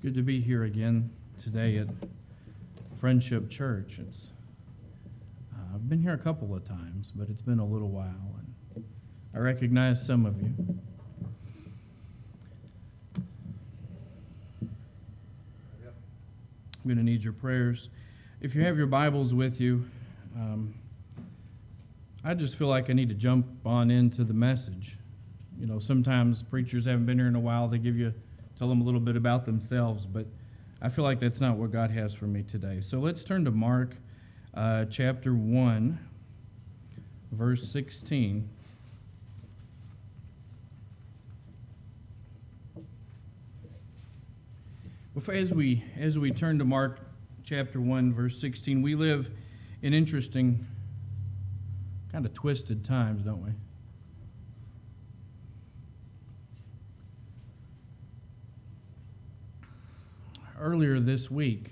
Good to be here again today at Friendship Church. I've been here a couple of times, but it's been a little while, and I recognize some of you. I'm going to need your prayers. If you have your Bibles with you, I just feel like I need to jump on into the message. You know, sometimes preachers haven't been here in a while. They tell them a little bit about themselves, but I feel like that's not what God has for me today. So let's turn to Mark chapter 1, verse 16. As we turn to Mark chapter 1, verse 16, we live in interesting, kind of twisted times, don't we? Earlier this week,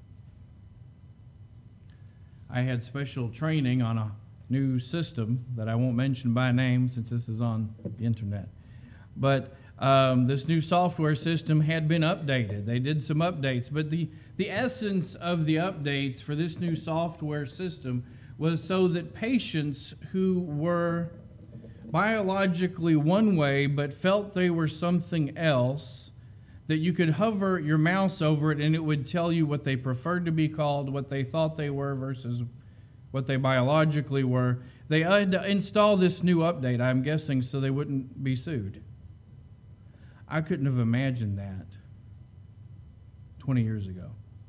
I had special training on a new system that I won't mention by name since this is on the internet. But this new software system had been updated. They did some updates, but the essence of the updates for this new software system was so that patients who were biologically one way but felt they were something else, that you could hover your mouse over it and it would tell you what they preferred to be called, what they thought they were versus what they biologically were. They had to install this new update, I'm guessing, so they wouldn't be sued. I couldn't have imagined that 20 years ago.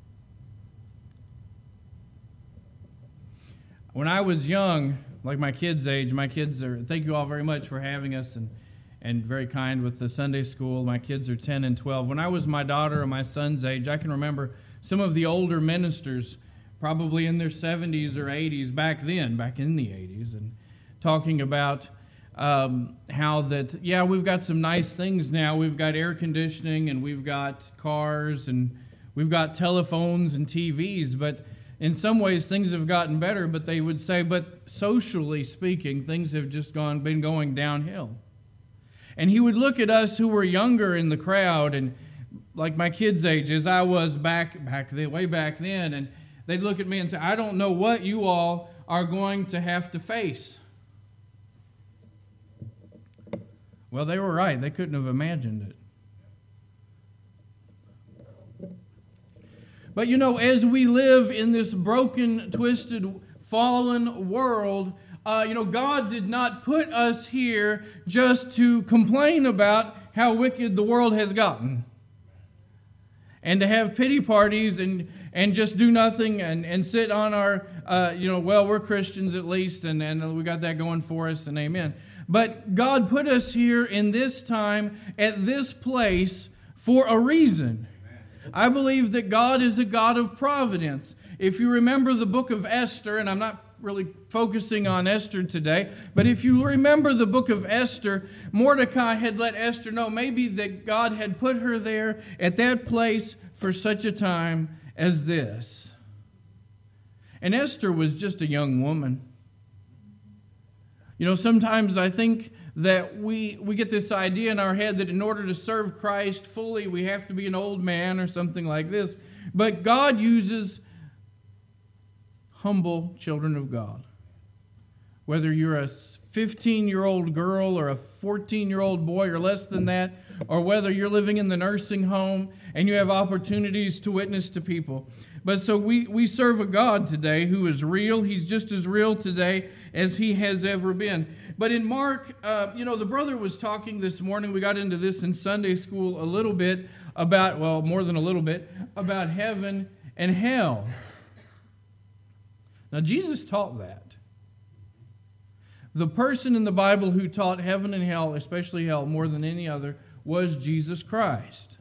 When I was young, like my kids' age, thank you all very much for having us and very kind with the Sunday school. My kids are 10 and 12. When I was my daughter or my son's age, I can remember some of the older ministers, probably in their 70s or 80s back in the 80s, and talking about how that, we've got some nice things now. We've got air conditioning and we've got cars and we've got telephones and TVs, but in some ways things have gotten better, but they would say, but socially speaking, things have just been going downhill. And he would look at us who were younger in the crowd, and like my kids' age, as I was way back then, and they'd look at me and say, I don't know what you all are going to have to face. Well, they were right. They couldn't have imagined it. But you know, as we live in this broken, twisted, fallen world, God did not put us here just to complain about how wicked the world has gotten and to have pity parties and just do nothing and sit on our, we're Christians at least, and we got that going for us, and amen. But God put us here in this time, at this place, for a reason. I believe that God is a God of providence. If you remember the book of Esther, and I'm not really focusing on Esther today, but if you remember the book of Esther, Mordecai had let Esther know maybe that God had put her there at that place for such a time as this. And Esther was just a young woman. You know, sometimes I think that we get this idea in our head that in order to serve Christ fully, we have to be an old man or something like this. But God uses humble children of God. Whether you're a 15-year-old girl or a 14-year-old boy or less than that, or whether you're living in the nursing home and you have opportunities to witness to people. But so we serve a God today who is real. He's just as real today as he has ever been. But in Mark, the brother was talking this morning. We got into this in Sunday school a little bit about, more than a little bit, about heaven and hell. Now, Jesus taught that. The person in the Bible who taught heaven and hell, especially hell, more than any other, was Jesus Christ.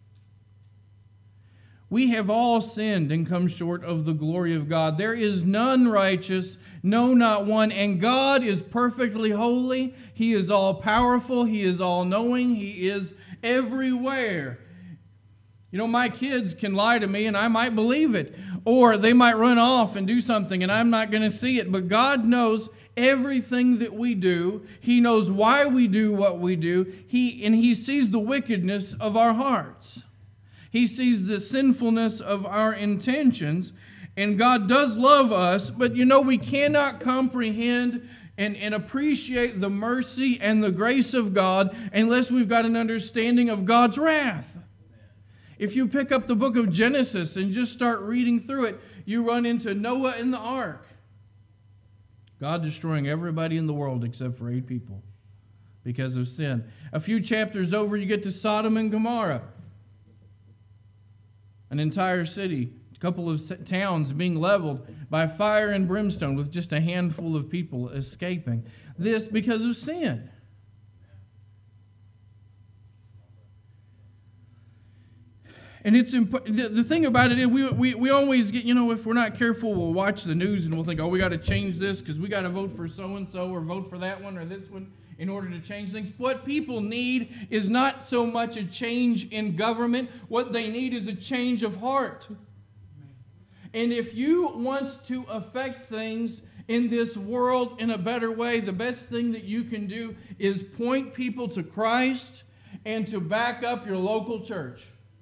We have all sinned and come short of the glory of God. There is none righteous, no, not one. And God is perfectly holy. He is all-powerful. He is all-knowing. He is everywhere. You know, my kids can lie to me and I might believe it. Or they might run off and do something and I'm not going to see it. But God knows everything that we do. He knows why we do what we do. He sees the wickedness of our hearts. He sees the sinfulness of our intentions, and God does love us, but we cannot comprehend and appreciate the mercy and the grace of God unless we've got an understanding of God's wrath. If you pick up the book of Genesis and just start reading through it, you run into Noah and the ark. God destroying everybody in the world except for 8 people because of sin. A few chapters over, you get to Sodom and Gomorrah. An entire city, a couple of towns being leveled by fire and brimstone with just a handful of people escaping. This because of sin. And it's the thing about it is we always get, if we're not careful, we'll watch the news and we'll think, we got to change this because we got to vote for so-and-so or vote for that one or this one in order to change things. What people need is not so much a change in government. What they need is a change of heart. And if you want to affect things in this world in a better way, the best thing that you can do is point people to Christ and to back up your local church.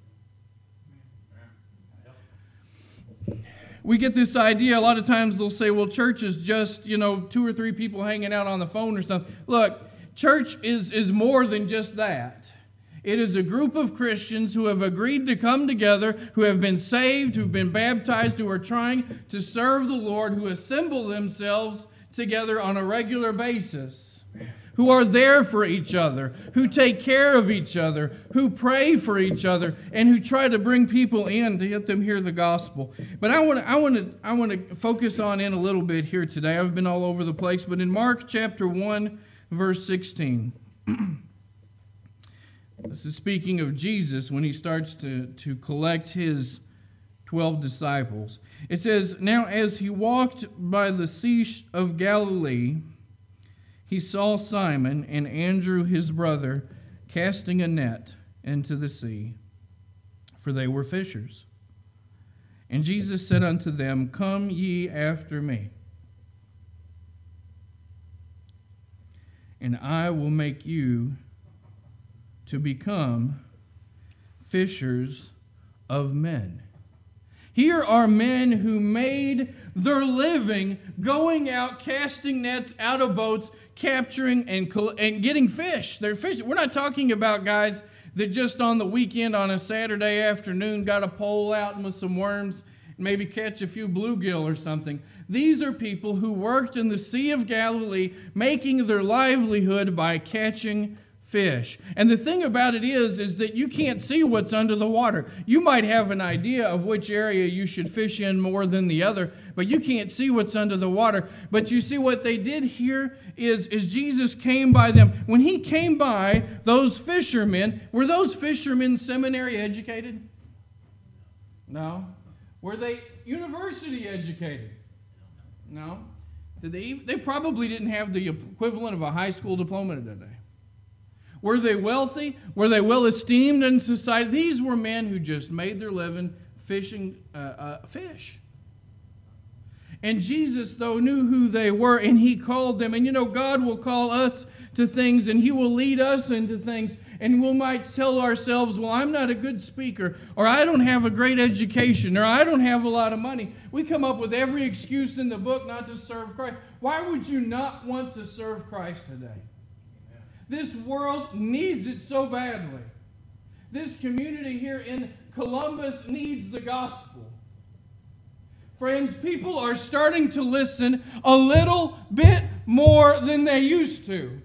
We get this idea, a lot of times they'll say, well, church is just, 2 or 3 people hanging out on the phone or something. Look, church is more than just that. It is a group of Christians who have agreed to come together, who have been saved, who've been baptized, who are trying to serve the Lord, who assemble themselves together on a regular basis, who are there for each other, who take care of each other, who pray for each other, and who try to bring people in to get them hear the gospel. But I want to focus on in a little bit here today. I've been all over the place, but in Mark chapter 1, verse 16, this is speaking of Jesus when he starts to collect his 12 disciples. It says, "Now as he walked by the Sea of Galilee, he saw Simon and Andrew his brother casting a net into the sea, for they were fishers. And Jesus said unto them, Come ye after me, and I will make you to become fishers of men." Here are men who made their living going out, casting nets out of boats, capturing and getting fish. They're fishing. We're not talking about guys that just on the weekend on a Saturday afternoon got a pole out and with some worms and maybe catch a few bluegill or something. These are people who worked in the Sea of Galilee, making their livelihood by catching fish. And the thing about it is that you can't see what's under the water. You might have an idea of which area you should fish in more than the other, but you can't see what's under the water. But you see what they did here is Jesus came by them. When he came by those fishermen, were those fishermen seminary educated? No. Were they university educated? No. They probably didn't have the equivalent of a high school diploma today. Were they wealthy? Were they well esteemed in society? These were men who just made their living fishing fish. And Jesus, though, knew who they were, and he called them. And God will call us to things, and he will lead us into things. And we might tell ourselves, well, I'm not a good speaker, or I don't have a great education, or I don't have a lot of money. We come up with every excuse in the book not to serve Christ. Why would you not want to serve Christ today? This world needs it so badly. This community here in Columbus needs the gospel. Friends, people are starting to listen a little bit more than they used to.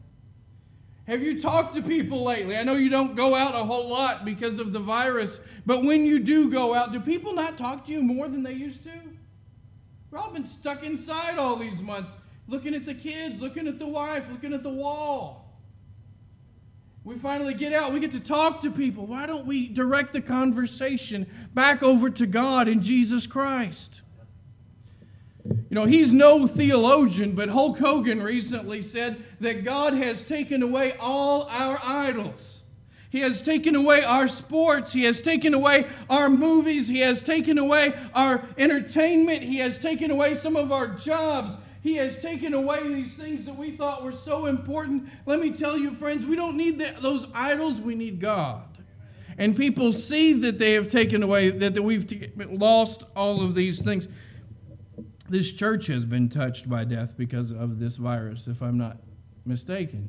Have you talked to people lately? I know you don't go out a whole lot because of the virus, but when you do go out, do people not talk to you more than they used to? We've all been stuck inside all these months, looking at the kids, looking at the wife, looking at the wall. We finally get out. We get to talk to people. Why don't we direct the conversation back over to God and Jesus Christ? He's no theologian, but Hulk Hogan recently said that God has taken away all our idols. He has taken away our sports. He has taken away our movies. He has taken away our entertainment. He has taken away some of our jobs. He has taken away these things that we thought were so important. Let me tell you, friends, we don't need those idols. We need God. and people see that they have taken away, that we've lost all of these things. This church has been touched by death because of this virus, if I'm not mistaken.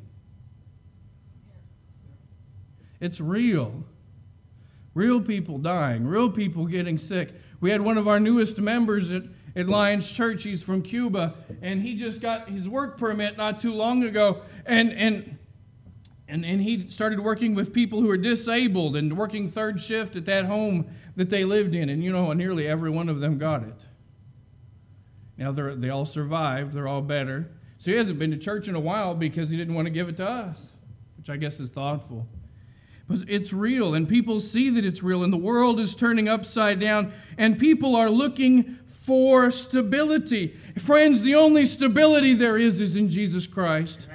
It's real. Real people dying, real people getting sick. We had one of our newest members at Lions Church. He's from Cuba, and he just got his work permit not too long ago, and he started working with people who are disabled and working third shift at that home that they lived in, and nearly every one of them got it. Now they all survived, they're all better. So he hasn't been to church in a while because he didn't want to give it to us, which I guess is thoughtful. But it's real, and people see that it's real, and the world is turning upside down, and people are looking for stability. Friends, the only stability there is in Jesus Christ.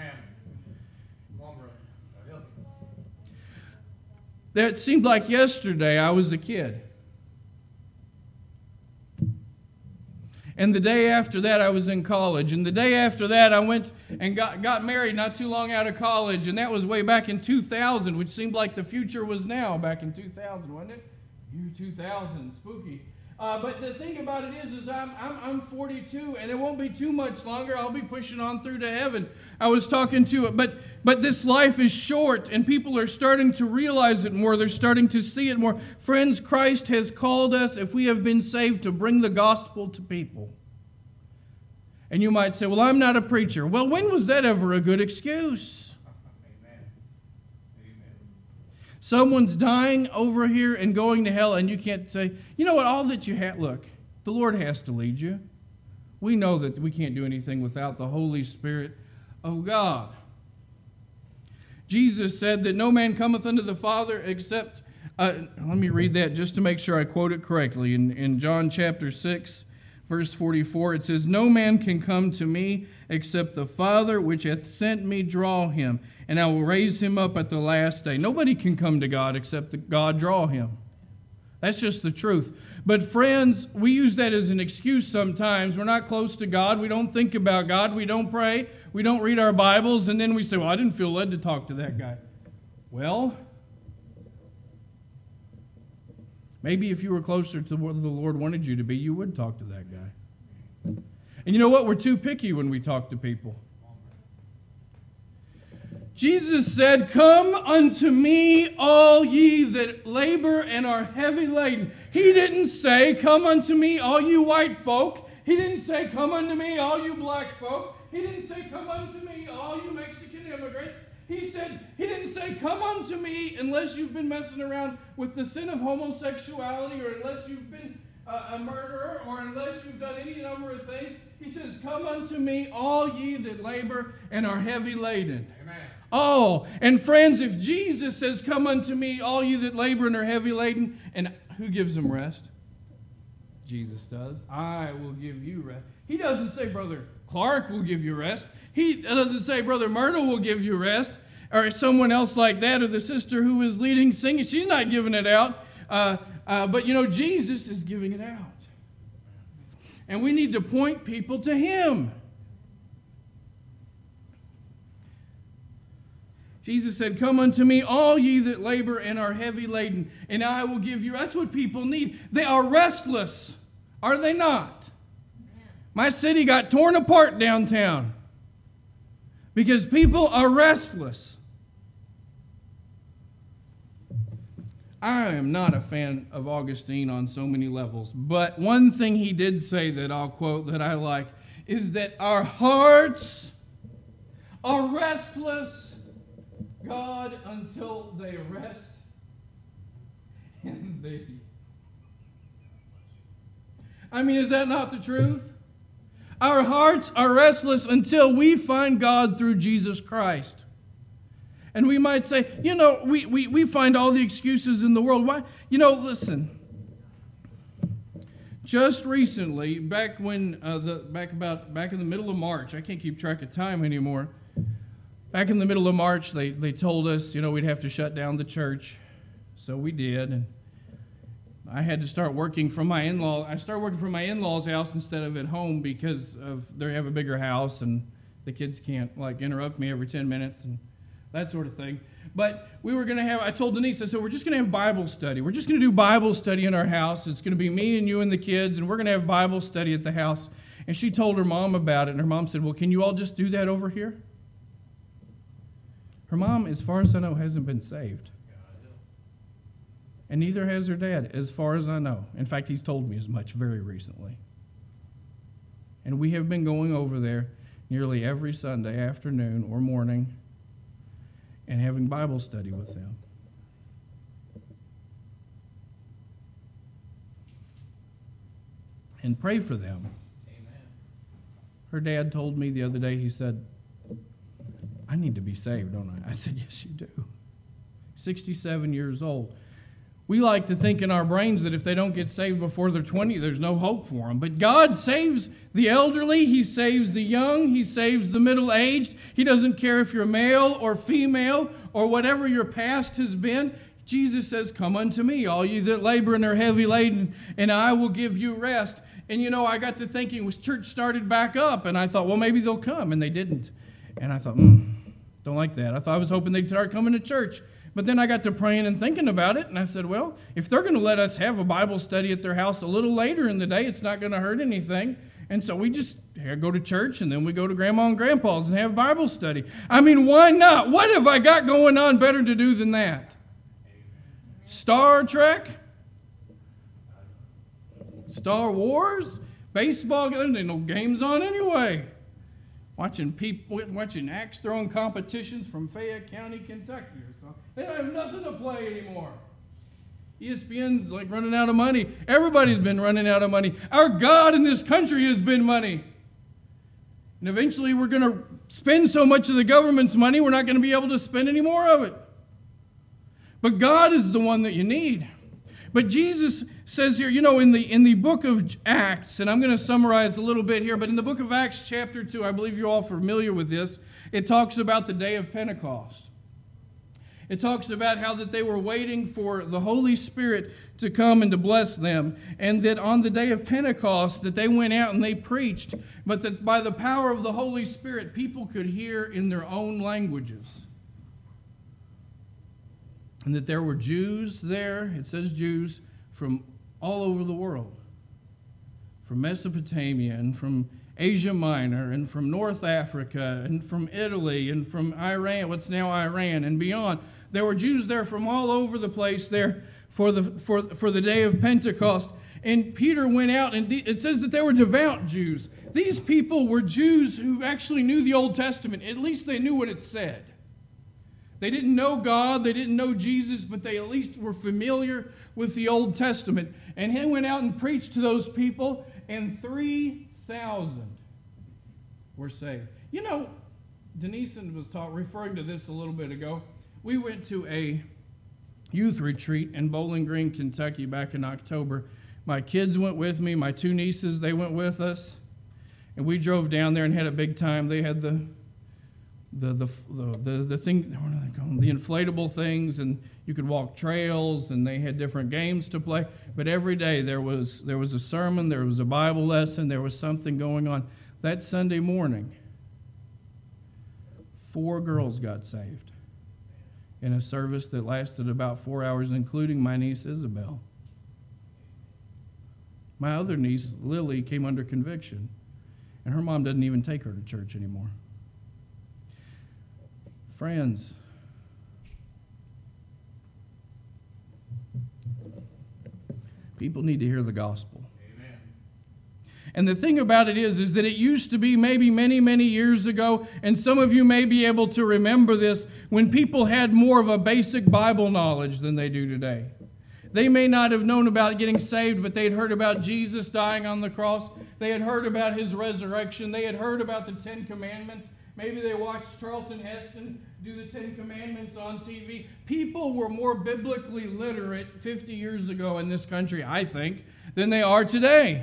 That seemed like yesterday I was a kid. And the day after that, I was in college. And the day after that, I went and got married not too long out of college. And that was way back in 2000, which seemed like the future was now back in 2000, wasn't it? Year 2000, spooky. But the thing about it is I'm 42, and it won't be too much longer. I'll be pushing on through to heaven. I was talking to it, but this life is short, and people are starting to realize it more. They're starting to see it more. Friends, Christ has called us, if we have been saved, to bring the gospel to people. And you might say, well, I'm not a preacher. Well, when was that ever a good excuse? Someone's dying over here and going to hell, and you can't say, you know what, all that you have, look, the Lord has to lead you. We know that we can't do anything without the Holy Spirit of God. Jesus said that no man cometh unto the Father except, let me read that just to make sure I quote it correctly. In John chapter 6, verse 44, it says, no man can come to me except the Father which hath sent me draw him, and I will raise him up at the last day. Nobody can come to God except that God draw him. That's just the truth. But friends, we use that as an excuse sometimes. We're not close to God. We don't think about God. We don't pray. We don't read our Bibles. And then we say, well, I didn't feel led to talk to that guy. Well, maybe if you were closer to what the Lord wanted you to be, you would talk to that guy. And you know what? We're too picky when we talk to people. Jesus said, come unto me, all ye that labor and are heavy laden. He didn't say, come unto me, all you white folk. He didn't say, come unto me, all you black folk. He didn't say, come unto me, all you Mexican immigrants. He didn't say, come unto me unless you've been messing around with the sin of homosexuality, or unless you've been a murderer, or unless you've done any number of things. He says, come unto me, all ye that labor and are heavy laden. Amen. Oh, and friends, if Jesus says, come unto me, all you that labor and are heavy laden, and who gives them rest? Jesus does. I will give you rest. He doesn't say Brother Clark will give you rest. He doesn't say Brother Myrtle will give you rest, or someone else like that, or the sister who is leading singing. She's not giving it out. But Jesus is giving it out. And we need to point people to Him. Jesus said, come unto me, all ye that labor and are heavy laden, and I will give you. That's what people need. They are restless, are they not? My city got torn apart downtown because people are restless. I am not a fan of Augustine on so many levels, but one thing he did say that I'll quote that I like is that our hearts are restless, God, until they rest in Thee. I mean, is that not the truth? Our hearts are restless until we find God through Jesus Christ. And we might say, we find all the excuses in the world. Why? Listen. Just recently, back in the middle of March, I can't keep track of time anymore. Back in the middle of March, they told us, we'd have to shut down the church. So we did, and I had to start working from my in-law. I started working from my in-laws' house instead of at home because they have a bigger house, and the kids can't interrupt me every 10 minutes. And that sort of thing. But we were going to have, I told Denise, I said, we're just going to have Bible study. We're just going to do Bible study in our house. It's going to be me and you and the kids, and we're going to have Bible study at the house. And she told her mom about it, and her mom said, well, can you all just do that over here? Her mom, as far as I know, hasn't been saved. And neither has her dad, as far as I know. In fact, he's told me as much very recently. And we have been going over there nearly every Sunday afternoon or morning and having Bible study with them. And pray for them. Amen. Her dad told me the other day, he said, I need to be saved, don't I? I said, yes, you do. 67 years old. We like to think in our brains that if they don't get saved before they're 20, there's no hope for them. But God saves the elderly. He saves the young. He saves the middle-aged. He doesn't care if you're male or female or whatever your past has been. Jesus says, come unto me, all you that labor and are heavy laden, and I will give you rest. And, you know, I got to thinking, was church started back up? And I thought, well, maybe they'll come. And they didn't. And I thought, don't like that. I was hoping they'd start coming to church. But then I got to praying and thinking about it, and I said, well, if they're going to let us have a Bible study at their house a little later in the day, it's not going to hurt anything. And so we just go to church, and then we go to Grandma and Grandpa's and have Bible study. I mean, why not? What have I got going on better to do than that? Star Trek? Star Wars? Baseball? There's no games on anyway. Watching axe throwing competitions from Fayette County, Kentucky or something. They don't have nothing to play anymore. ESPN's like running out of money. Everybody's been running out of money. Our God in this country has been money. And eventually we're going to spend so much of the government's money, we're not going to be able to spend any more of it. But God is the one that you need. But Jesus says here, you know, in the book of Acts, and I'm going to summarize a little bit here, but in the book of Acts chapter 2, I believe you're all familiar with this, it talks about the day of Pentecost. It talks about how that they were waiting for the Holy Spirit to come and to bless them, and that on the day of Pentecost that they went out and they preached, but that by the power of the Holy Spirit, people could hear in their own languages. And that there were Jews there, it says Jews, from all over the world. From Mesopotamia and from Asia Minor and from North Africa and from Italy and from Iran, what's now Iran, and beyond. There were Jews there from all over the place there for the day of Pentecost. And Peter went out, and it says that they were devout Jews. These people were Jews who actually knew the Old Testament. At least they knew what it said. They didn't know God, they didn't know Jesus, but they at least were familiar with the Old Testament. And he went out and preached to those people, and 3,000 were saved. You know, Denise was referring to this a little bit ago. We went to a youth retreat in Bowling Green, Kentucky back in October. My kids went with me, my two nieces, they went with us. And we drove down there and had a big time. They had the thing, what are they called? The inflatable things, and you could walk trails, and they had different games to play. But every day there was a sermon, there was a Bible lesson, there was something going on. That Sunday morning, 4 girls got saved in a service that lasted about 4 hours, including my niece Isabel. My other niece, Lily, came under conviction, and her mom doesn't even take her to church anymore. Friends, people need to hear the gospel. Amen. And the thing about it is that it used to be maybe many, many years ago, and some of you may be able to remember this, when people had more of a basic Bible knowledge than they do today. They may not have known about getting saved, but they'd heard about Jesus dying on the cross. They had heard about his resurrection. They had heard about the 10 Commandments. Maybe they watched Charlton Heston do the 10 Commandments on TV. People were more biblically literate 50 years ago in this country, I think, than they are today.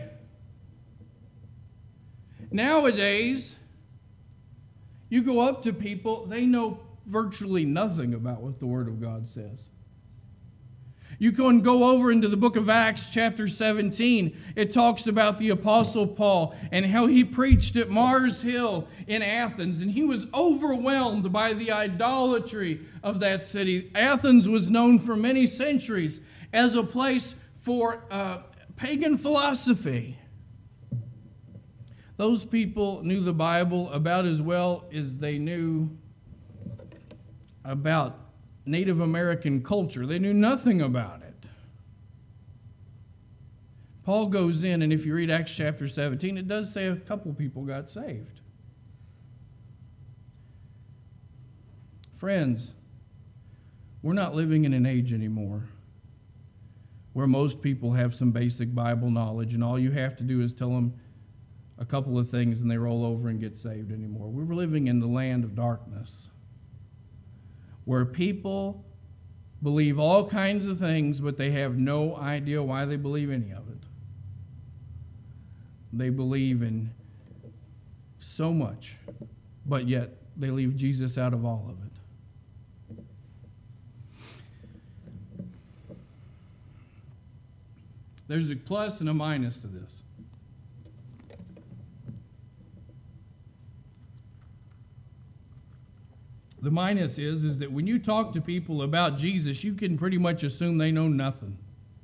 Nowadays, you go up to people, they know virtually nothing about what the Word of God says. You can go over into the book of Acts, chapter 17. It talks about the Apostle Paul and how he preached at Mars Hill in Athens, and he was overwhelmed by the idolatry of that city. Athens was known for many centuries as a place for pagan philosophy. Those people knew the Bible about as well as they knew about Native American culture. They knew nothing about it. Paul goes in, and if you read Acts chapter 17, it does say a couple people got saved. Friends, we're not living in an age anymore where most people have some basic Bible knowledge, and all you have to do is tell them a couple of things and they roll over and get saved anymore. We're living in the land of darkness, where people believe all kinds of things, but they have no idea why they believe any of it. They believe in so much, but yet they leave Jesus out of all of it. There's a plus and a minus to this. The minus is that when you talk to people about Jesus, you can pretty much assume they know nothing.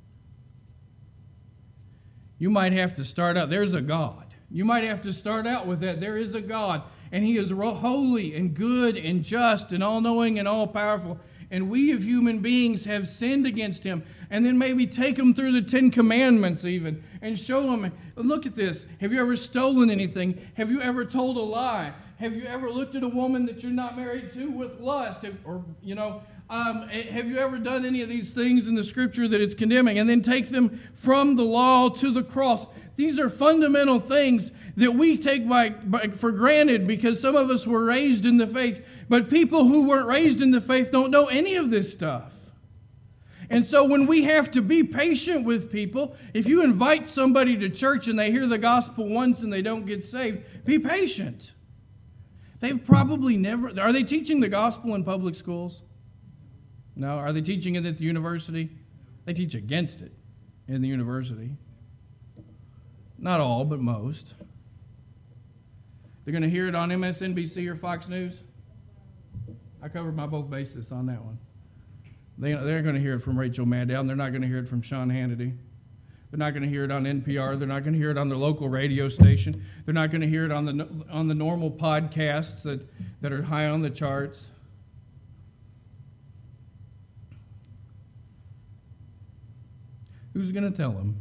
You might have to start out, there's a God. You might have to start out with that. There is a God, and He is holy and good and just and all-knowing and all-powerful. And we as human beings have sinned against Him. And then maybe take them through the 10 Commandments even and show them, look at this. Have you ever stolen anything? Have you ever told a lie? Have you ever looked at a woman that you're not married to with lust? Have you ever done any of these things in the Scripture that it's condemning? And then take them from the law to the cross. These are fundamental things that we take for granted because some of us were raised in the faith. But people who weren't raised in the faith don't know any of this stuff. And so when we have to be patient with people, if you invite somebody to church and they hear the gospel once and they don't get saved, be patient. They've probably never... Are they teaching the gospel in public schools? No. Are they teaching it at the university? They teach against it in the university. Not all, but most. They're going to hear it on MSNBC or Fox News. I covered my both bases on that one. They're going to hear it from Rachel Maddow, and they're not going to hear it from Sean Hannity. They're not going to hear it on NPR. They're not going to hear it on their local radio station. They're not going to hear it on the normal podcasts that are high on the charts. Who's going to tell them?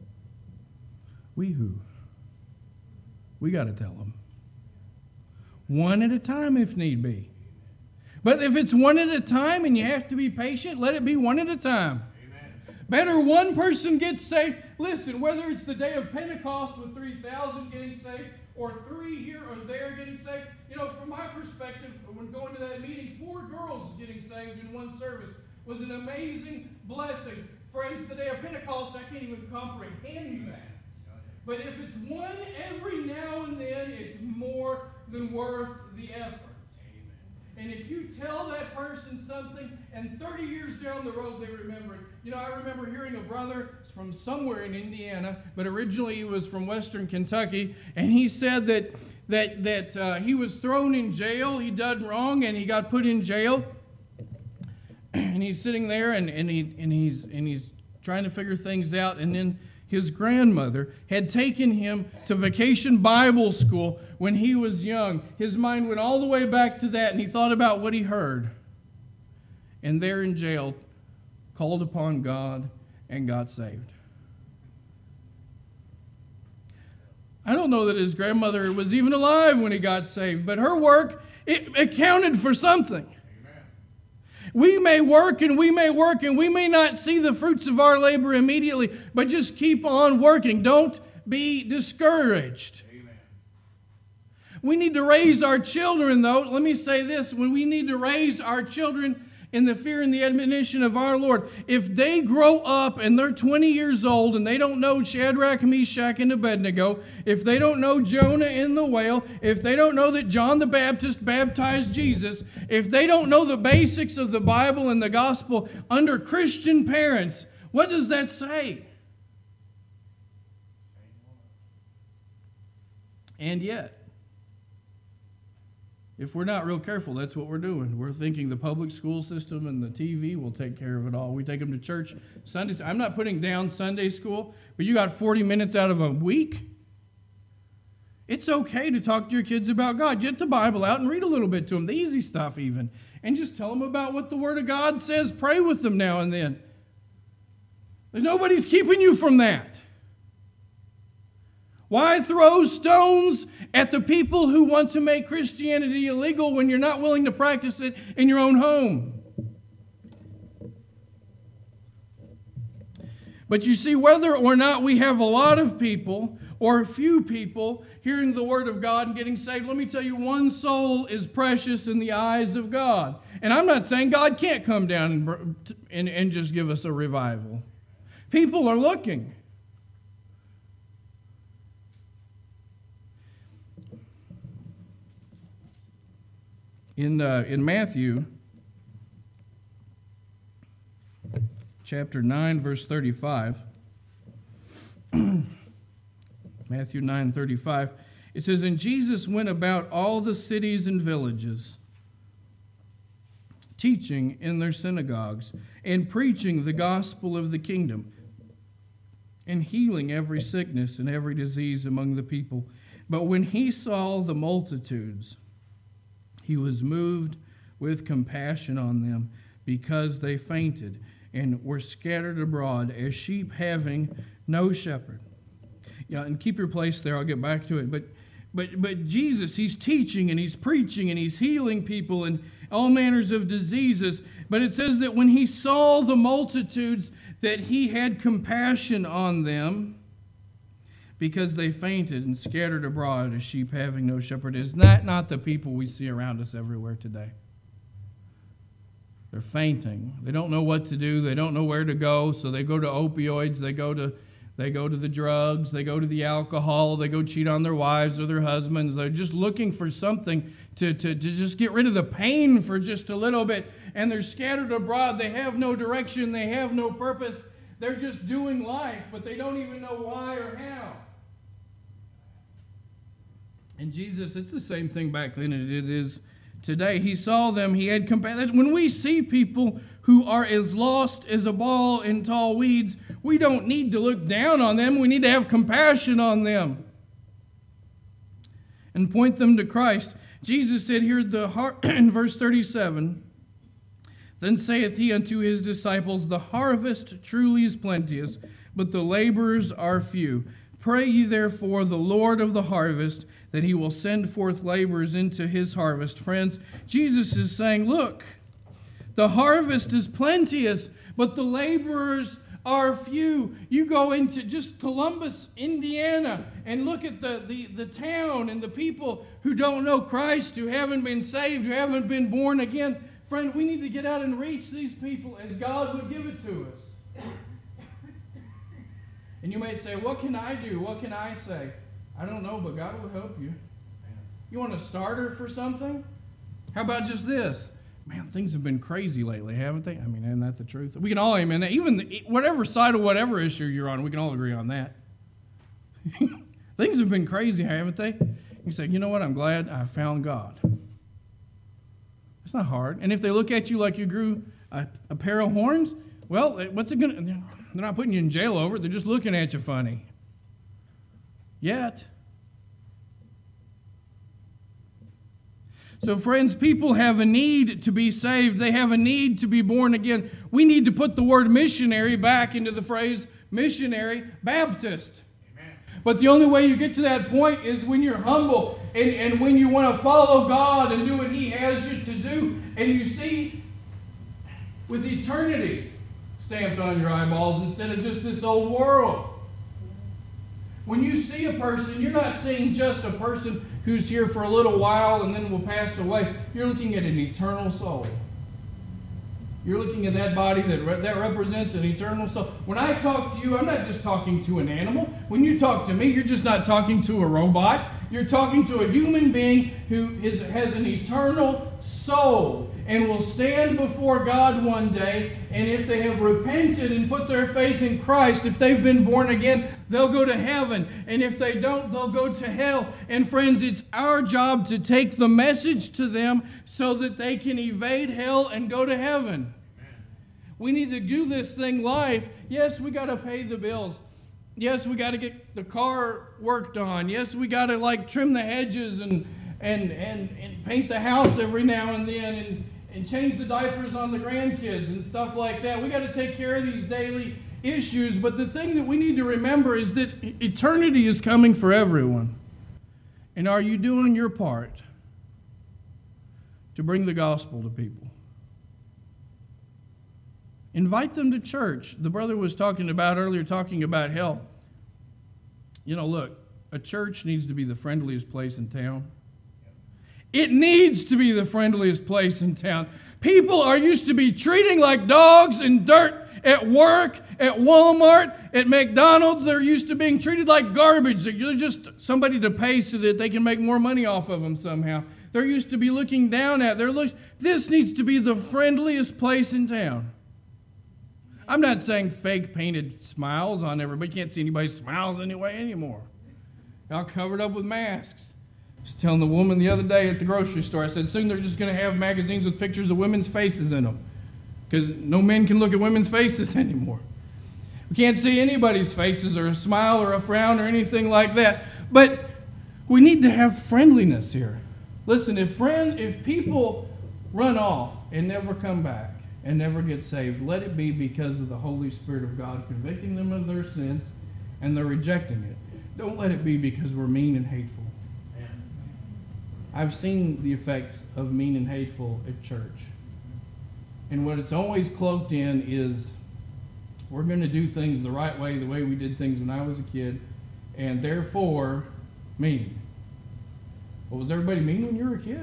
We who? We got to tell them. One at a time if need be. But if it's one at a time and you have to be patient, let it be one at a time. Better one person gets saved. Listen, whether it's the day of Pentecost with 3,000 getting saved or 3 here or there getting saved, from my perspective, when going to that meeting, 4 girls getting saved in one service was an amazing blessing. Friends, the day of Pentecost, I can't even comprehend that. But if it's one every now and then, it's more than worth the effort. And if you tell that person something, and 30 years down the road they remember it. I remember hearing a brother from somewhere in Indiana, but originally he was from Western Kentucky, and he said that he was thrown in jail. He done wrong, and he got put in jail. And he's sitting there, and he's trying to figure things out, and then his grandmother had taken him to Vacation Bible School when he was young. His mind went all the way back to that, and he thought about what he heard. And there in jail, called upon God and got saved. I don't know that his grandmother was even alive when he got saved, but her work, it accounted for something. We may work and we may not see the fruits of our labor immediately, but just keep on working. Don't be discouraged. Amen. We need to raise our children, though. Let me say this. When we need to raise our children in the fear and the admonition of our Lord, if they grow up and they're 20 years old and they don't know Shadrach, Meshach, and Abednego, if they don't know Jonah in the whale, if they don't know that John the Baptist baptized Jesus, if they don't know the basics of the Bible and the gospel under Christian parents, what does that say? And yet, if we're not real careful, that's what we're doing. We're thinking the public school system and the TV will take care of it all. We take them to church Sunday. I'm not putting down Sunday school, but you got 40 minutes out of a week. It's okay to talk to your kids about God. Get the Bible out and read a little bit to them, the easy stuff even, and just tell them about what the Word of God says. Pray with them now and then. Nobody's keeping you from that. Why throw stones at the people who want to make Christianity illegal when you're not willing to practice it in your own home? But you see, whether or not we have a lot of people or a few people hearing the Word of God and getting saved, let me tell you, one soul is precious in the eyes of God. And I'm not saying God can't come down and just give us a revival. People are looking. In Matthew chapter 9, verse 35, Matthew 9:35, it says, "And Jesus went about all the cities and villages, teaching in their synagogues, and preaching the gospel of the kingdom, and healing every sickness and every disease among the people. But when he saw the multitudes, he was moved with compassion on them, because they fainted and were scattered abroad as sheep having no shepherd." Yeah, and keep your place there. I'll get back to it. But Jesus, he's teaching and he's preaching and he's healing people and all manners of diseases. But it says that when he saw the multitudes, that he had compassion on them, because they fainted and scattered abroad as sheep having no shepherd. Is that not the people we see around us everywhere today? They're fainting. They don't know what to do. They don't know where to go, so they go to opioids. They go to the drugs. They go to the alcohol. They go cheat on their wives or their husbands. They're just looking for something to just get rid of the pain for just a little bit. And they're scattered abroad. They have no direction. They have no purpose. They're just doing life, but they don't even know why or how. And Jesus, it's the same thing back then as it is today. He saw them, he had compassion. When we see people who are as lost as a ball in tall weeds, we don't need to look down on them. We need to have compassion on them and point them to Christ. Jesus said here in verse 37, "Then saith he unto his disciples, The harvest truly is plenteous, but the laborers are few. Pray ye therefore the Lord of the harvest, that he will send forth laborers into his harvest." Friends, Jesus is saying, look, the harvest is plenteous, but the laborers are few. You go into just Columbus, Indiana, and look at the town and the people who don't know Christ, who haven't been saved, who haven't been born again. Friend, we need to get out and reach these people as God would give it to us. And you might say, what can I do? What can I say? I don't know, but God will help you. You want a starter for something? How about just this? Man, things have been crazy lately, haven't they? I mean, isn't that the truth? We can all amen that. Even whatever side of whatever issue you're on, we can all agree on that. Things have been crazy, haven't they? You say, you know what? I'm glad I found God. It's not hard. And if they look at you like you grew a pair of horns, well, what's it going to... They're not putting you in jail over it. They're just looking at you funny. Yet. So, friends, people have a need to be saved. They have a need to be born again. We need to put the word missionary back into the phrase missionary Baptist. Amen. But the only way you get to that point is when you're humble and when you want to follow God and do what He has you to do. And you see, with eternity stamped on your eyeballs instead of just this old world. When you see a person, you're not seeing just a person who's here for a little while and then will pass away. You're looking at an eternal soul. You're looking at that body that represents an eternal soul. When I talk to you, I'm not just talking to an animal. When you talk to me, you're just not talking to a robot. You're talking to a human being who has an eternal soul and will stand before God one day. And if they have repented and put their faith in Christ, if they've been born again, they'll go to heaven. And if they don't, they'll go to hell. And friends, it's our job to take the message to them so that they can evade hell and go to heaven. We need to do this thing live. Yes, we got to pay the bills. Yes, we got to get the car worked on. Yes, we got to trim the hedges and paint the house every now and then and change the diapers on the grandkids and stuff like that. We got to take care of these daily issues. But the thing that we need to remember is that eternity is coming for everyone. And are you doing your part to bring the gospel to people? Invite them to church. The brother was talking about hell. Look, a church needs to be the friendliest place in town. It needs to be the friendliest place in town. People are used to be treating like dogs in dirt at work, at Walmart, at McDonald's. They're used to being treated like garbage. They're just somebody to pay so that they can make more money off of them somehow. They're used to be looking down at. This needs to be the friendliest place in town. I'm not saying fake painted smiles on everybody. You can't see anybody's smiles anymore. All covered up with masks. I was telling the woman the other day at the grocery store, I said, soon they're just going to have magazines with pictures of women's faces in them because no men can look at women's faces anymore. We can't see anybody's faces or a smile or a frown or anything like that. But we need to have friendliness here. Listen, if people run off and never come back, and never get saved, let it be because of the Holy Spirit of God convicting them of their sins and they're rejecting it. Don't let it be because we're mean and hateful. I've seen the effects of mean and hateful at church. And what it's always cloaked in is we're going to do things the right way, the way we did things when I was a kid, and therefore mean. Well, was everybody mean when you were a kid?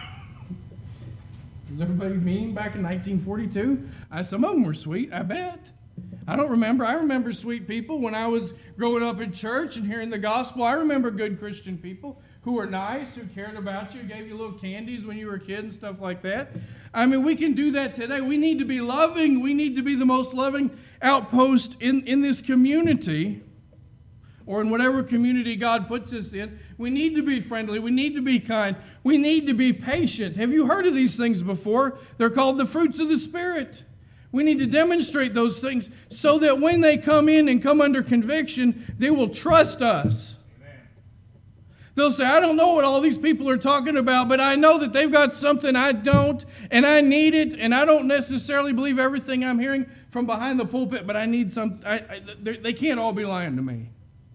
Was everybody mean back in 1942? Some of them were sweet, I bet. I don't remember. I remember sweet people when I was growing up in church and hearing the gospel. I remember good Christian people who were nice, who cared about you, gave you little candies when you were a kid and stuff like that. I mean, we can do that today. We need to be loving. We need to be the most loving outpost in this community, or in whatever community God puts us in. We need to be friendly. We need to be kind. We need to be patient. Have you heard of these things before? They're called the fruits of the Spirit. We need to demonstrate those things so that when they come in and come under conviction, they will trust us. Amen. They'll say, I don't know what all these people are talking about, but I know that they've got something I don't, and I need it, and I don't necessarily believe everything I'm hearing from behind the pulpit, but I need some. They can't all be lying to me.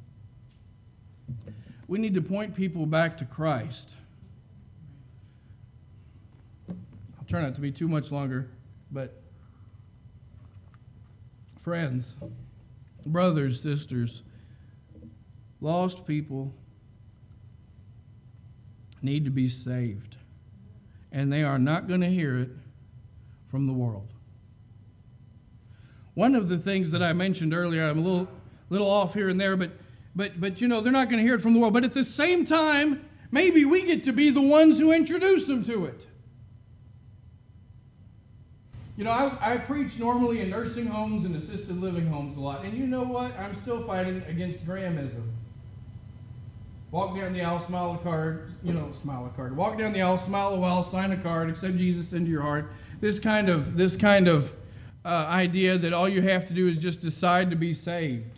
We need to point people back to Christ. I'll try not to be too much longer, but friends, brothers, sisters, lost people need to be saved. And they are not going to hear it from the world. One of the things that I mentioned earlier, I'm a little off here and there, but they're not going to hear it from the world. But at the same time, maybe we get to be the ones who introduce them to it. I preach normally in nursing homes and assisted living homes a lot. And you know what? I'm still fighting against Grahamism. Walk down the aisle, smile a card. Walk down the aisle, smile a while, sign a card, accept Jesus into your heart. This kind of idea that all you have to do is just decide to be saved.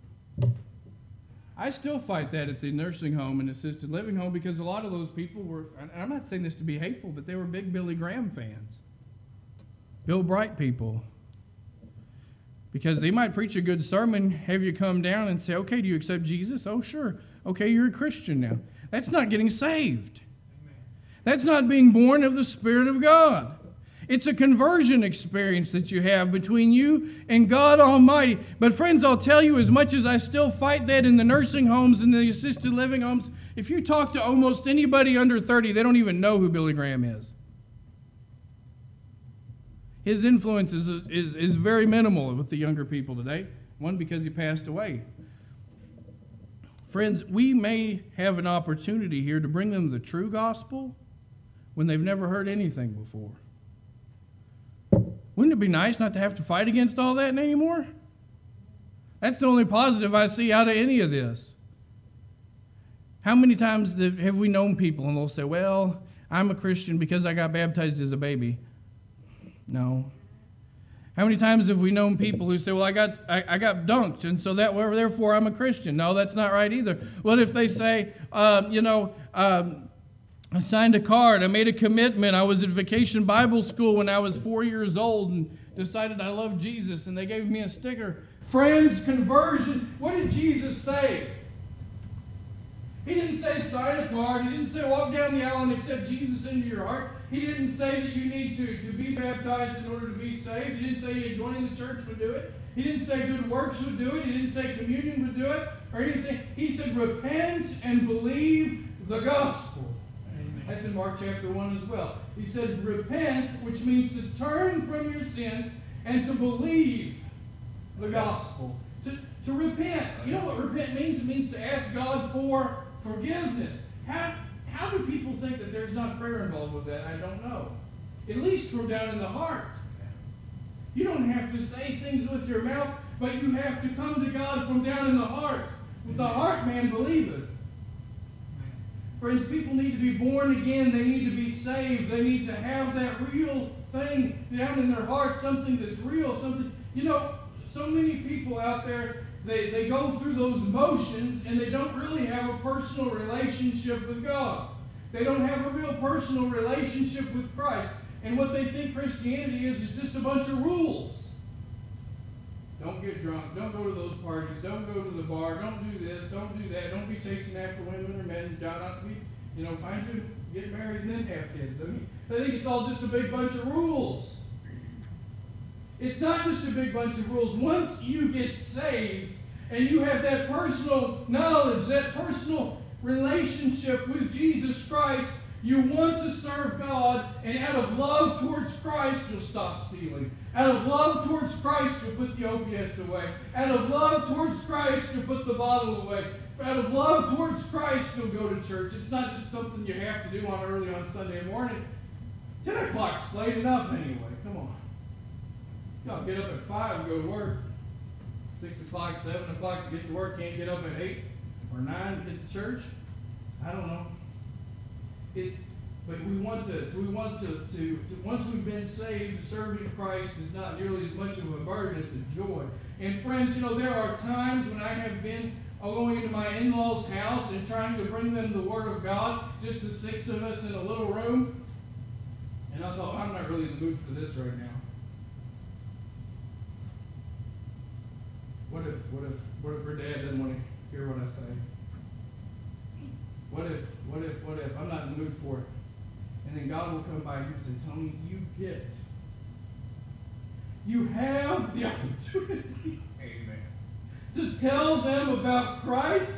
I still fight that at the nursing home and assisted living home because a lot of those people were, and I'm not saying this to be hateful, but they were big Billy Graham fans. Bill Bright people. Because they might preach a good sermon, have you come down and say, okay, do you accept Jesus? Oh, sure. Okay, you're a Christian now. That's not getting saved. That's not being born of the Spirit of God. It's a conversion experience that you have between you and God Almighty. But friends, I'll tell you, as much as I still fight that in the nursing homes and the assisted living homes, if you talk to almost anybody under 30, they don't even know who Billy Graham is. his influence is very minimal with the younger people today. One, because he passed away. Friends, we may have an opportunity here to bring them the true gospel when they've never heard anything before. Wouldn't it be nice not to have to fight against all that anymore? That's the only positive I see out of any of this. How many times have we known people and they'll say, well, I'm a Christian because I got baptized as a baby? No. How many times have we known people who say, well, I got dunked, and so therefore I'm a Christian? No, that's not right either. What if they say, I signed a card, I made a commitment, I was at Vacation Bible School when I was 4 years old and decided I loved Jesus, and they gave me a sticker. Friends, conversion, what did Jesus say? He didn't say sign a card. He didn't say walk down the aisle and accept Jesus into your heart. He didn't say that you need to be baptized in order to be saved. He didn't say joining the church would do it. He didn't say good works would do it. He didn't say communion would do it or anything. He said repent and believe the gospel. Amen. That's in Mark chapter 1 as well. He said repent, which means to turn from your sins and to believe the gospel. To repent. You know what repent means? It means to ask God for forgiveness. How do people think that there's not prayer involved with that? I don't know. At least from down in the heart. You don't have to say things with your mouth, but you have to come to God from down in the heart. With the heart man believeth. Friends, people need to be born again. They need to be saved. They need to have that real thing down in their heart, something that's real, something. You know, so many people out there, they go through those motions and they don't really have a personal relationship with God. They don't have a real personal relationship with Christ. And what they think Christianity is just a bunch of rules. Don't get drunk. Don't go to those parties. Don't go to the bar. Don't do this. Don't do that. Don't be chasing after women or men. Don't not be, find you, get married and then have kids. I mean, they think it's all just a big bunch of rules. It's not just a big bunch of rules. Once you get saved and you have that personal knowledge, that personal relationship with Jesus Christ, you want to serve God, and out of love towards Christ, you'll stop stealing. Out of love towards Christ, you'll put the opiates away. Out of love towards Christ, you'll put the bottle away. Out of love towards Christ, you'll go to church. It's not just something you have to do early on Sunday morning. 10 o'clock's late enough anyway. Come on. Y'all get up at 5 and go to work. 6 o'clock, 7 o'clock to get to work. Can't get up at 8 or 9 to get to church. I don't know. But we want to once we've been saved, serving Christ is not nearly as much of a burden, it's a joy. And friends, there are times when I have been going into my in-laws' house and trying to bring them the Word of God, just the 6 of us in a little room. And I thought, I'm not really in the mood for this right now. What if her dad doesn't want to hear what I say? What if I'm not in the mood for it? And then God will come by you and say, Tony, you have the opportunity to tell them about Christ.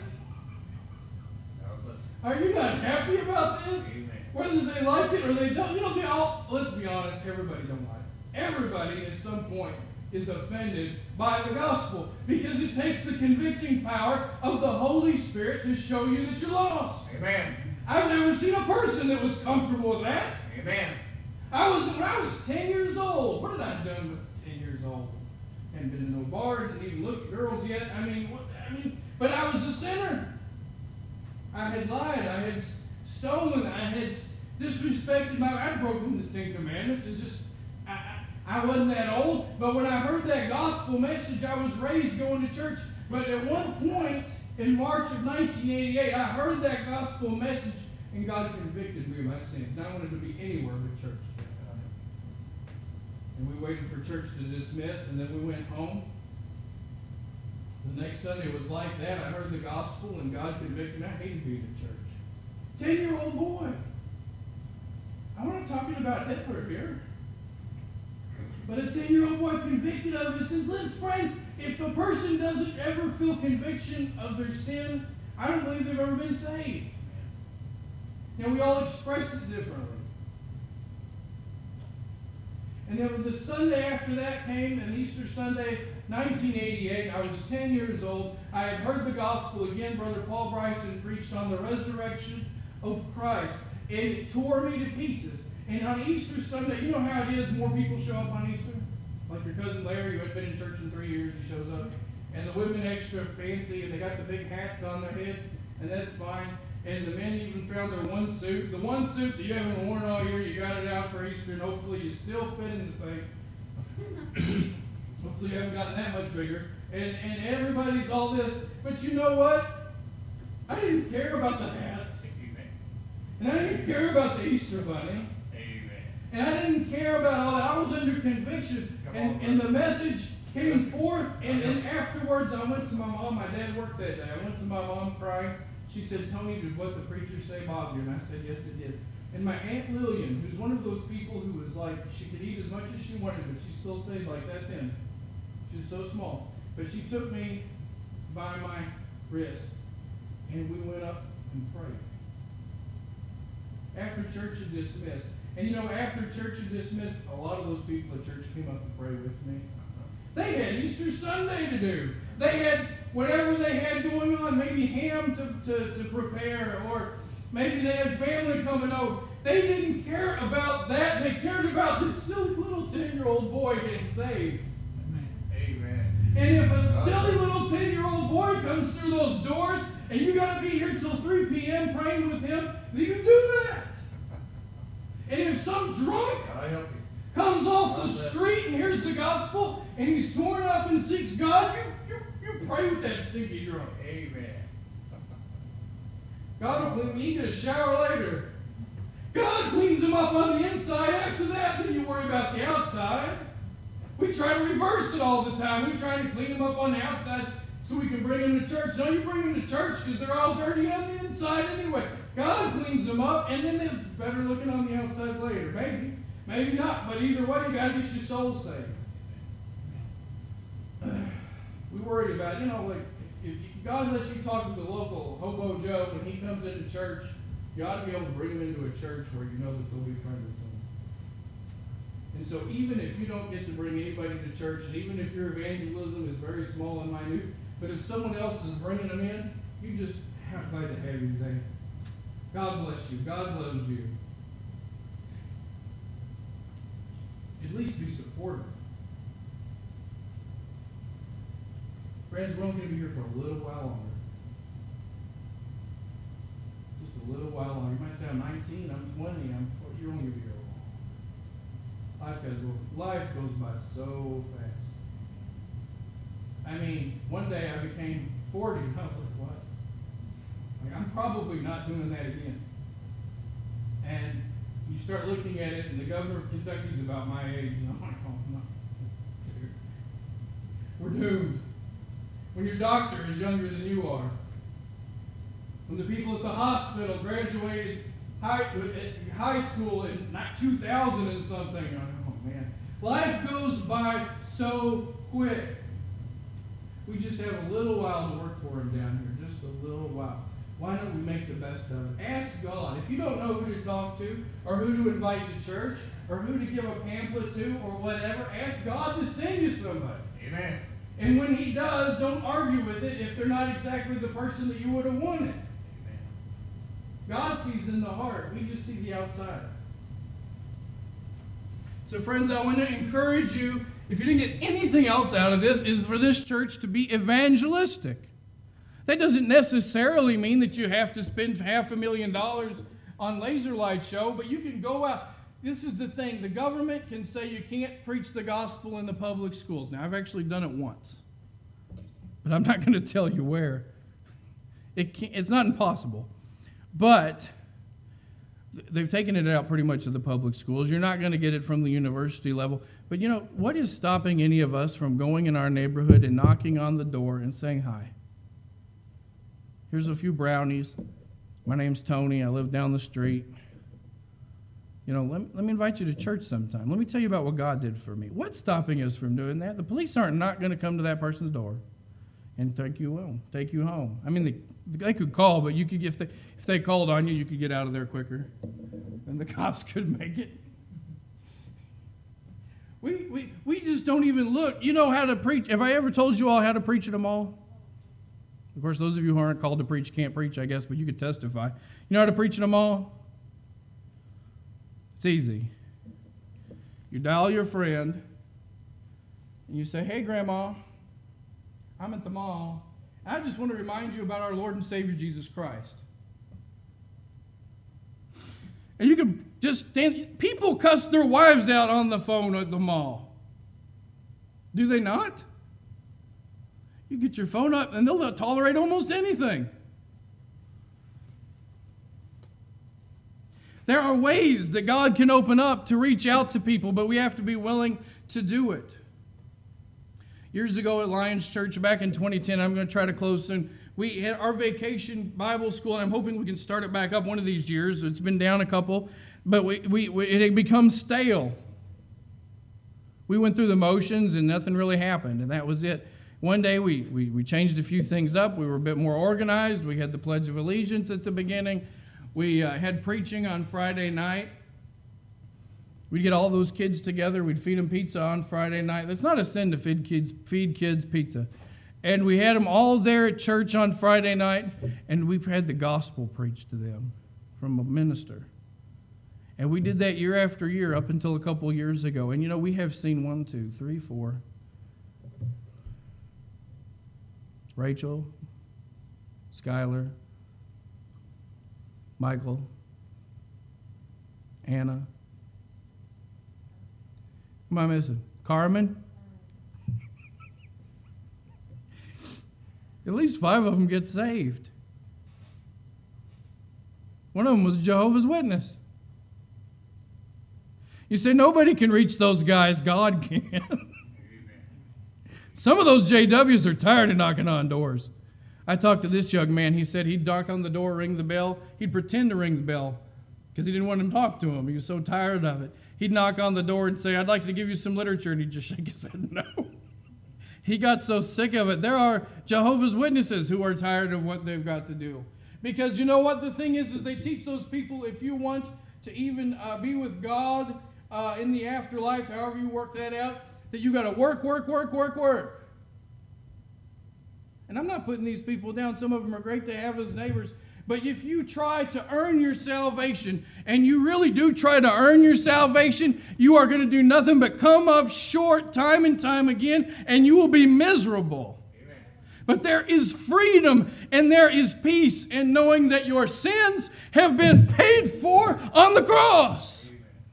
Are you not happy about this? Amen. Whether they like it or they don't. Let's be honest, everybody don't like it. Everybody at some point is offended by the gospel because it takes the convicting power of the Holy Spirit to show you that you're lost. Amen. I've never seen a person that was comfortable with that. Amen. When I was 10 years old. What had I done with 10 years old? Hadn't been in no bar, didn't even look at girls yet. But I was a sinner. I had lied, I had stolen, I had disrespected I'd broken the 10 Commandments. It's just I wasn't that old, but when I heard that gospel message, I was raised going to church. But at one point in March of 1988, I heard that gospel message, and God convicted me of my sins. And I wanted to be anywhere but church. And we waited for church to dismiss, and then we went home. The next Sunday was like that. I heard the gospel, and God convicted me. I hated being at church. 10-year-old boy. I'm not talking about Hitler here. But a 10-year-old boy convicted of his sins. Listen, friends, if a person doesn't ever feel conviction of their sin, I don't believe they've ever been saved. Now, we all express it differently. And then the Sunday after that came, and Easter Sunday, 1988, I was 10 years old. I had heard the gospel again. Brother Paul Bryson preached on the resurrection of Christ, and it tore me to pieces. And on Easter Sunday, you know how it is, more people show up on Easter? Like your cousin Larry, who had been in church in 3 years, he shows up. And the women extra fancy, and they got the big hats on their heads, and that's fine. And the men even found their one suit. The one suit that you haven't worn all year, you got it out for Easter, and hopefully you still fit in the thing. Hopefully you haven't gotten that much bigger. And everybody's all this. But you know what? I didn't care about the hats. Amen. And I didn't care about the Easter bunny. Amen. And I didn't care about all that. I was under conviction. And the message came forth. And then afterwards, I went to my mom. My dad worked that day. I went to my mom crying. She said, Tony, did what the preacher say bother you? And I said, yes, it did. And my Aunt Lillian, who's one of those people who was like, she could eat as much as she wanted, but she still stayed like that thin. She was so small. But she took me by my wrist, and we went up and prayed. After church had dismissed. And you know, after church had dismissed, a lot of those people at church came up and prayed with me. They had Easter Sunday to do. They had whatever they had going on, maybe ham to prepare, or maybe they had family coming over. They didn't care about that. They cared about this silly little 10-year-old boy getting saved. Amen. And if a silly little 10-year-old boy comes through those doors and you got to be here till 3 p.m. praying with him, then you do that. And if some drunk comes off the street and hears the gospel and he's torn up and seeks God, you pray with that stinky drunk. Amen. God will clean me. You get a shower later. God cleans them up on the inside. After that, then you worry about the outside. We try to reverse it all the time. We try to clean them up on the outside so we can bring them to church. No, you bring them to church because they're all dirty on the inside anyway. God cleans them up, and then they're better looking on the outside later. Maybe. Maybe not. But either way, you got to get your soul saved. We worry about, like, if God lets you talk to the local hobo Joe when he comes into church, you ought to be able to bring him into a church where you know that they'll be friendly to him. And so even if you don't get to bring anybody to church, and even if your evangelism is very small and minute, but if someone else is bringing them in, you just have by the heavy thing. God bless you. God loves you. At least be supportive. Friends, we're only going to be here for a little while longer. Just a little while longer. You might say, I'm 19, I'm 20, I'm 40. You're only going to be here a while. Life goes by so fast. I mean, one day I became 40, and I was like, what? Like, I'm probably not doing that again. And you start looking at it, and the governor of Kentucky is about my age, and I'm like, oh, no. We're doomed. When your doctor is younger than you are. When the people at the hospital graduated high school in 2000 and something. Oh, man. Life goes by so quick. We just have a little while to work for him down here. Just a little while. Why don't we make the best of it? Ask God. If you don't know who to talk to, or who to invite to church, or who to give a pamphlet to, or whatever, ask God to send you somebody. Amen. And when he does, don't argue with it if they're not exactly the person that you would have wanted. Amen. God sees in the heart. We just see the outside. So friends, I want to encourage you, if you didn't get anything else out of this, is for this church to be evangelistic. That doesn't necessarily mean that you have to spend $500,000 on laser light show, but you can go out. This is the thing. The government can say you can't preach the gospel in the public schools. Now, I've actually done it once, but I'm not going to tell you where. It's not impossible, but they've taken it out pretty much of the public schools. You're not going to get it from the university level. But what is stopping any of us from going in our neighborhood and knocking on the door and saying hi? Here's a few brownies. My name's Tony. I live down the street. Let me invite you to church sometime. Let me tell you about what God did for me. What's stopping us from doing that? The police aren't not going to come to that person's door and take you home. I mean, they could call, but you could if they called on you, you could get out of there quicker than the cops could make it. We just don't even look. You know how to preach. Have I ever told you all how to preach at a mall? Of course, those of you who aren't called to preach can't preach, I guess, but you could testify. You know how to preach at a mall? It's easy. You dial your friend, and you say, "Hey, Grandma, I'm at the mall. I just want to remind you about our Lord and Savior, Jesus Christ." And you can just stand. People cuss their wives out on the phone at the mall. Do they not? You get your phone up, and they'll tolerate almost anything. There are ways that God can open up to reach out to people, but we have to be willing to do it. Years ago at Lions Church, back in 2010, I'm going to try to close soon, we had our vacation Bible school, and I'm hoping we can start it back up one of these years. It's been down a couple, but it had become stale. We went through the motions, and nothing really happened, and that was it. One day, we changed a few things up. We were a bit more organized. We had the Pledge of Allegiance at the beginning. We had preaching on Friday night. We'd get all those kids together. We'd feed them pizza on Friday night. That's not a sin to feed kids pizza. And we had them all there at church on Friday night, and we had the gospel preached to them from a minister. And we did that year after year up until a couple years ago. And you know, we have seen 1, 2, 3, 4. Rachel, Skylar, Michael, Anna. Who am I missing? Carmen? At least 5 of them get saved. One of them was a Jehovah's Witness. You say, nobody can reach those guys. God can. Some of those JWs are tired of knocking on doors. I talked to this young man. He said he'd knock on the door, ring the bell. He'd pretend to ring the bell because he didn't want him to talk to him. He was so tired of it. He'd knock on the door and say, "I'd like to give you some literature." And he'd just shake his head no. He got so sick of it. There are Jehovah's Witnesses who are tired of what they've got to do. Because you know what the thing is they teach those people, if you want to even be with God in the afterlife, however you work that out, that you got to work. And I'm not putting these people down. Some of them are great to have as neighbors. But if you try to earn your salvation, and you really do try to earn your salvation, you are going to do nothing but come up short time and time again, and you will be miserable. Amen. But there is freedom and there is peace in knowing that your sins have been paid for on the cross.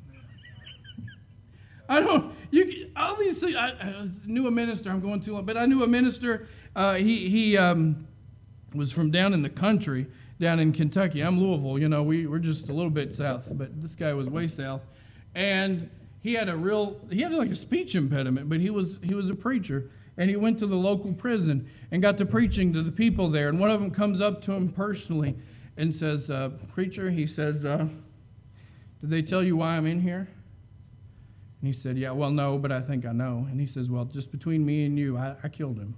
All these things, I knew a minister, I'm going too long, but I knew a minister, he was from down in the country, down in Kentucky. I'm Louisville, you know, we're just a little bit south, but this guy was way south. And he had like a speech impediment, but he was a preacher. And he went to the local prison and got to preaching to the people there. And one of them comes up to him personally and says, "Preacher," he says, "did they tell you why I'm in here?" And he said, "Yeah, well, no, but I think I know." And he says, "Well, just between me and you, I killed him."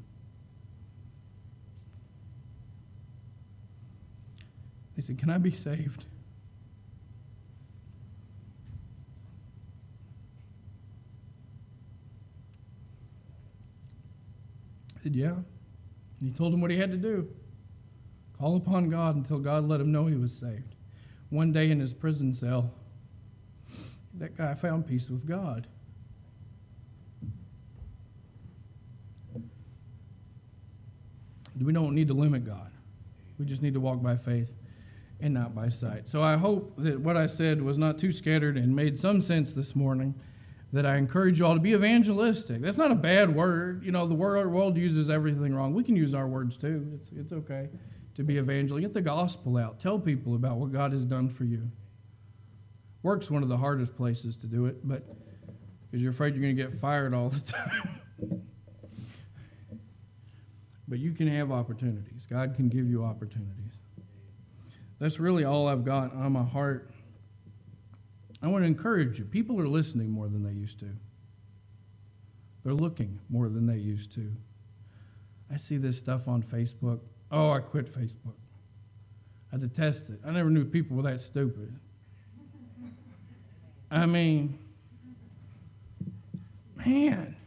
He said, "Can I be saved?" I said, "Yeah." And he told him what he had to do. Call upon God until God let him know he was saved. One day in his prison cell, that guy found peace with God. We don't need to limit God. We just need to walk by faith and not by sight. So I hope that what I said was not too scattered and made some sense this morning, that I encourage you all to be evangelistic. That's not a bad word. You know, the world uses everything wrong. We can use our words too. It's okay to be evangelistic. Get the gospel out. Tell people about what God has done for you. Work's one of the hardest places to do it, but because you're afraid you're going to get fired all the time. But you can have opportunities. God can give you opportunities. That's really all I've got on my heart. I want to encourage you. People are listening more than they used to. They're looking more than they used to. I see this stuff on Facebook. Oh, I quit Facebook. I detest it. I never knew people were that stupid. I mean, Man.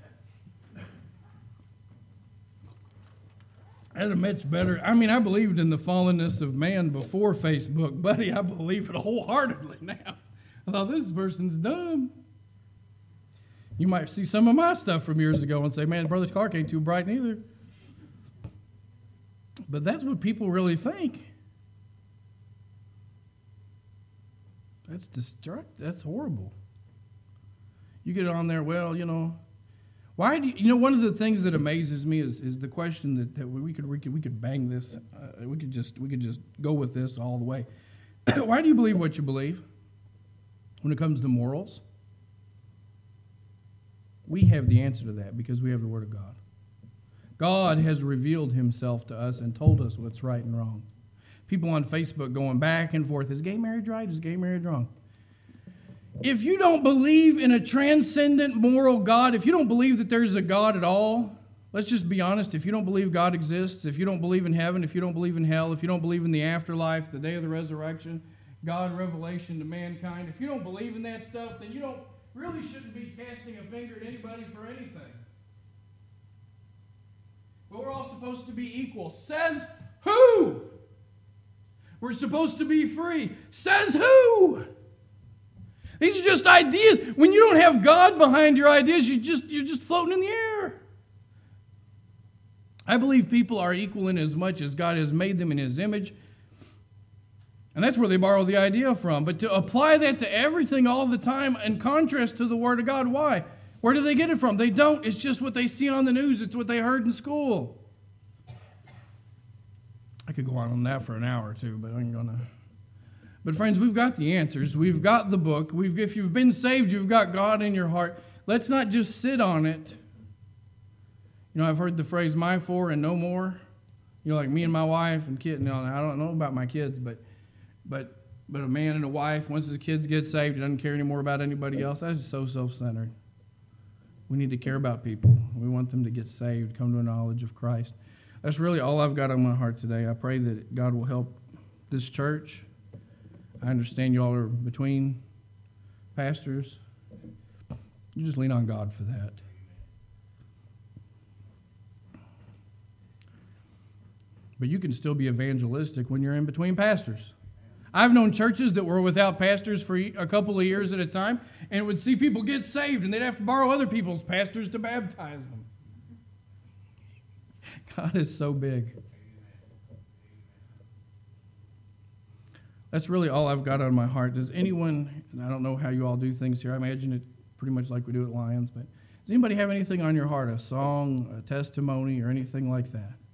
I had a much better, I believed in the fallenness of man before Facebook, buddy. I believe it wholeheartedly now. I thought, this person's dumb. You might see some of my stuff from years ago and say, man, Brother Clark ain't too bright neither. But that's what people really think. That's destructive. That's horrible. You get on there, well, why do you, one of the things that amazes me is the question that we could bang this, we could just go with this all the way. Why do you believe what you believe when it comes to morals? We have the answer to that because we have the Word of God. God has revealed himself to us and told us what's right and wrong. People on Facebook going back and forth, is gay marriage right? Is gay marriage wrong? If you don't believe in a transcendent moral God, if you don't believe that there's a God at all, let's just be honest, if you don't believe God exists, if you don't believe in heaven, if you don't believe in hell, if you don't believe in the afterlife, the day of the resurrection, God, revelation to mankind, if you don't believe in that stuff, then you really shouldn't be casting a finger at anybody for anything. But we're all supposed to be equal. Says who? We're supposed to be free. Says who? These are just ideas. When you don't have God behind your ideas, you're just floating in the air. I believe people are equal in as much as God has made them in his image. And that's where they borrow the idea from. But to apply that to everything all the time in contrast to the Word of God, why? Where do they get it from? They don't. It's just what they see on the news. It's what they heard in school. I could go on that for an hour or two, but I ain't going to. But friends, we've got the answers. We've got the book. If you've been saved, you've got God in your heart. Let's not just sit on it. I've heard the phrase, my four and no more. Like me and my wife and kid. I don't know about my kids, but a man and a wife, once his kids get saved, he doesn't care anymore about anybody else. That's just so self-centered. We need to care about people. We want them to get saved, come to a knowledge of Christ. That's really all I've got on my heart today. I pray that God will help this church. I understand you all are between pastors. You just lean on God for that. But you can still be evangelistic when you're in between pastors. I've known churches that were without pastors for a couple of years at a time and would see people get saved and they'd have to borrow other people's pastors to baptize them. God is so big. That's really all I've got on my heart. Does anyone, and I don't know how you all do things here, I imagine it pretty much like we do at Lions, but does anybody have anything on your heart, a song, a testimony, or anything like that?